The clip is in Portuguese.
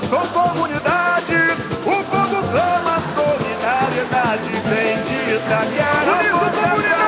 Sou comunidade, o povo clama solidariedade bendita. Quero a voz dessa